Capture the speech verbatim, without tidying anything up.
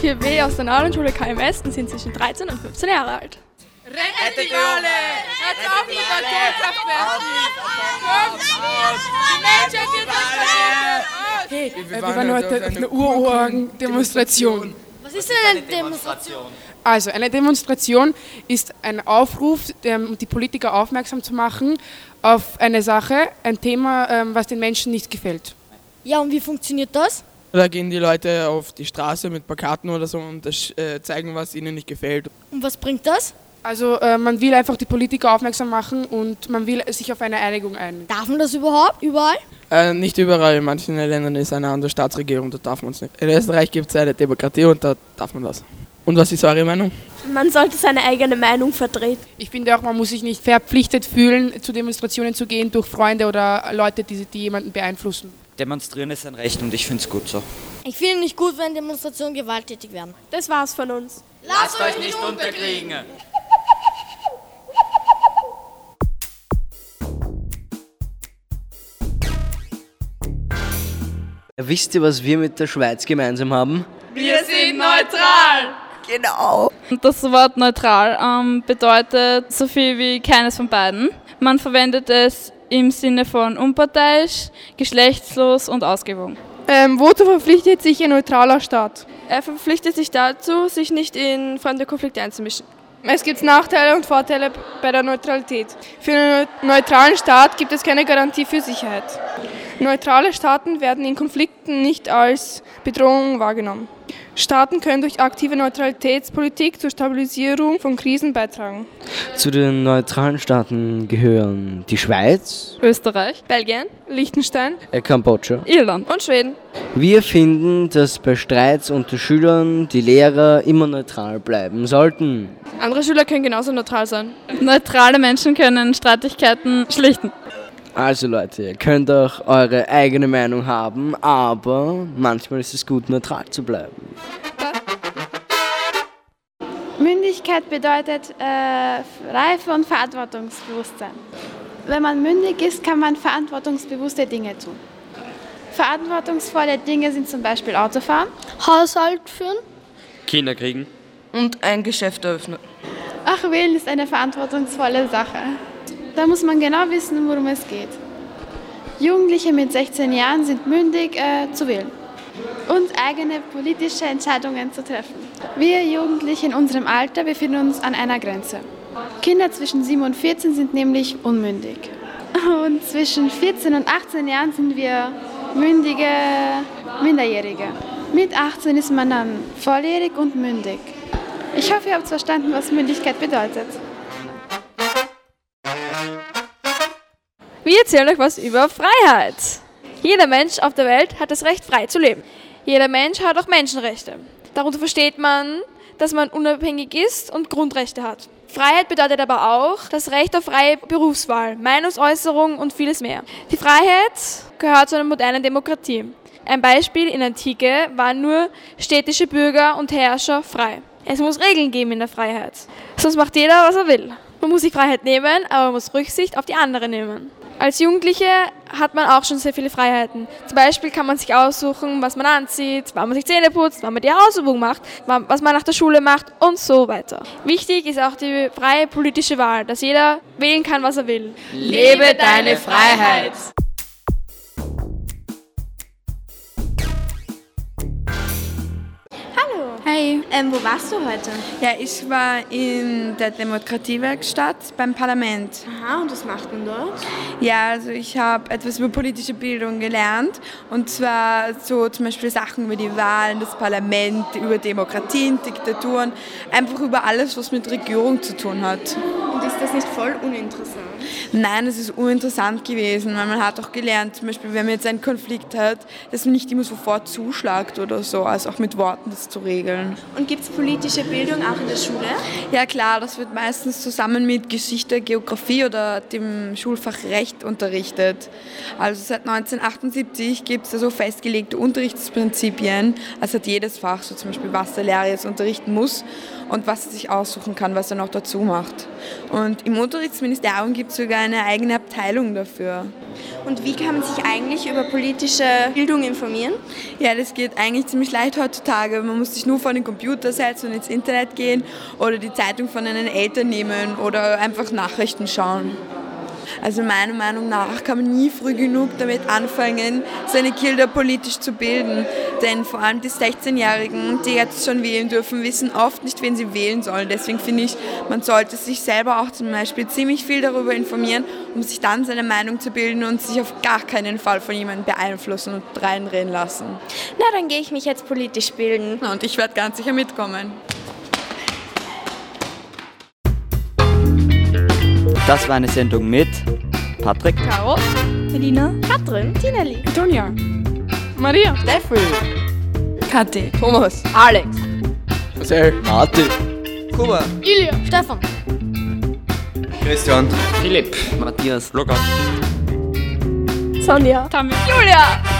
T W aus der Naulenschule K M S und sind zwischen dreizehn und fünfzehn Jahre alt. Rettet die Wale! Hört auf mit Atomkraftwerken! Die Menschheit wird Hey, wir waren heute auf einer Urorgen-Demonstration. Was ist denn eine Demonstration? Also, eine Demonstration ist ein Aufruf, um die Politiker aufmerksam zu machen auf eine Sache, ein Thema, was den Menschen nicht gefällt. Ja, und wie funktioniert das? Da gehen die Leute auf die Straße mit Plakaten oder so und äh, zeigen, was ihnen nicht gefällt. Und was bringt das? Also äh, man will einfach die Politiker aufmerksam machen und man will sich auf eine Einigung einigen. Darf man das überhaupt? Überall? Äh, nicht überall. In manchen Ländern ist eine andere Staatsregierung, da darf man es nicht. In Österreich gibt es eine Demokratie und da darf man das. Und was ist eure Meinung? Man sollte seine eigene Meinung vertreten. Ich finde auch, man muss sich nicht verpflichtet fühlen, zu Demonstrationen zu gehen durch Freunde oder Leute, die, die jemanden beeinflussen. Demonstrieren ist ein Recht und ich finde es gut so. Ich finde nicht gut, wenn Demonstrationen gewalttätig werden. Das war's von uns. Lasst euch nicht unterkriegen! Wisst ihr, was wir mit der Schweiz gemeinsam haben? Wir sind neutral! Genau! Das Wort neutral ähm, bedeutet so viel wie keines von beiden. Man verwendet es im Sinne von unparteiisch, geschlechtslos und ausgewogen. Ähm, wozu verpflichtet sich ein neutraler Staat? Er verpflichtet sich dazu, sich nicht in fremde Konflikte einzumischen. Es gibt Nachteile und Vorteile bei der Neutralität. Für einen neutralen Staat gibt es keine Garantie für Sicherheit. Neutrale Staaten werden in Konflikten nicht als Bedrohung wahrgenommen. Staaten können durch aktive Neutralitätspolitik zur Stabilisierung von Krisen beitragen. Zu den neutralen Staaten gehören die Schweiz, Österreich, Belgien, Liechtenstein, äh, Kambodscha. Irland und Schweden. Wir finden, dass bei Streits unter Schülern die Lehrer immer neutral bleiben sollten. Andere Schüler können genauso neutral sein. Neutrale Menschen können Streitigkeiten schlichten. Also Leute, ihr könnt auch eure eigene Meinung haben, aber manchmal ist es gut, neutral zu bleiben. Mündigkeit bedeutet äh, Reife und Verantwortungsbewusstsein. Wenn man mündig ist, kann man verantwortungsbewusste Dinge tun. Verantwortungsvolle Dinge sind zum Beispiel Autofahren, Haushalt führen, Kinder kriegen und ein Geschäft eröffnen. Ach, wählen ist eine verantwortungsvolle Sache. Da muss man genau wissen, worum es geht. Jugendliche mit sechzehn Jahren sind mündig äh, zu wählen und eigene politische Entscheidungen zu treffen. Wir Jugendliche in unserem Alter befinden uns an einer Grenze. Kinder zwischen sieben und vierzehn sind nämlich unmündig. Und zwischen vierzehn und achtzehn Jahren sind wir mündige Minderjährige. Mit achtzehn ist man dann volljährig und mündig. Ich hoffe, ihr habt verstanden, was Mündigkeit bedeutet. Wir erzählen euch was über Freiheit. Jeder Mensch auf der Welt hat das Recht, frei zu leben. Jeder Mensch hat auch Menschenrechte. Darunter versteht man, dass man unabhängig ist und Grundrechte hat. Freiheit bedeutet aber auch das Recht auf freie Berufswahl, Meinungsäußerung und vieles mehr. Die Freiheit gehört zu einer modernen Demokratie. Ein Beispiel: in der Antike waren nur städtische Bürger und Herrscher frei. Es muss Regeln geben in der Freiheit. Sonst macht jeder, was er will. Man muss die Freiheit nehmen, aber man muss Rücksicht auf die anderen nehmen. Als Jugendliche hat man auch schon sehr viele Freiheiten. Zum Beispiel kann man sich aussuchen, was man anzieht, wann man sich Zähne putzt, wann man die Hausübung macht, was man nach der Schule macht und so weiter. Wichtig ist auch die freie politische Wahl, dass jeder wählen kann, was er will. Lebe deine Freiheit! Hey. Ähm, wo warst du heute? Ja, ich war in der Demokratiewerkstatt beim Parlament. Aha, und was macht man dort? Ja, also ich habe etwas über politische Bildung gelernt. Und zwar so zum Beispiel Sachen über die Wahlen, das Parlament, über Demokratien, Diktaturen. Einfach über alles, was mit Regierung zu tun hat. Und ist das nicht voll uninteressant? Nein, es ist uninteressant gewesen, weil man hat auch gelernt, zum Beispiel, wenn man jetzt einen Konflikt hat, dass man nicht immer sofort zuschlagt oder so, also auch mit Worten das zu regeln. Und gibt es politische Bildung auch in der Schule? Ja klar, das wird meistens zusammen mit Geschichte, Geografie oder dem Schulfach Recht unterrichtet. Also seit neunzehnhundertachtundsiebzig gibt es also festgelegte Unterrichtsprinzipien, also hat jedes Fach, so zum Beispiel was der Lehrer jetzt unterrichten muss und was er sich aussuchen kann, was er noch dazu macht. Und im Unterrichtsministerium gibt es sogar eine eigene Abteilung dafür. Und wie kann man sich eigentlich über politische Bildung informieren? Ja, das geht eigentlich ziemlich leicht heutzutage. Man muss sich nur vor den Computer setzen und ins Internet gehen oder die Zeitung von den Eltern nehmen oder einfach Nachrichten schauen. Also meiner Meinung nach kann man nie früh genug damit anfangen, seine Kinder politisch zu bilden. Denn vor allem die sechzehnjährigen, die jetzt schon wählen dürfen, wissen oft nicht, wen sie wählen sollen. Deswegen finde ich, man sollte sich selber auch zum Beispiel ziemlich viel darüber informieren, um sich dann seine Meinung zu bilden und sich auf gar keinen Fall von jemandem beeinflussen und reinreden lassen. Na, dann gehe ich mich jetzt politisch bilden. Und ich werde ganz sicher mitkommen. Das war eine Sendung mit Patrick, Caro, Melina, Katrin, Tineli, Antonia, Maria, Steffi, Kathi, Thomas, Alex, Marcel, Martin, Kuba, Ilja, Stefan, Christian, Philipp, Matthias, Lukas. Sonja, Tammy, Julia.